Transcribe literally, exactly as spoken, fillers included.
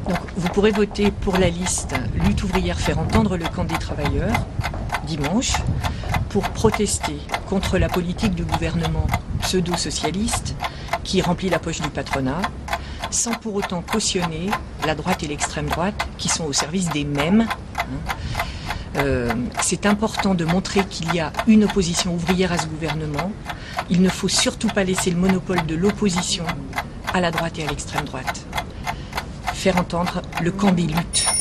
Donc, vous pourrez voter pour la liste Lutte ouvrière faire entendre le camp des travailleurs, dimanche, pour protester contre la politique du gouvernement pseudo-socialiste qui remplit la poche du patronat, sans pour autant cautionner la droite et l'extrême droite qui sont au service des mêmes. Euh, c'est important de montrer qu'il y a une opposition ouvrière à ce gouvernement. Il ne faut surtout pas laisser le monopole de l'opposition à la droite et à l'extrême droite. Faire entendre le camp des luttes.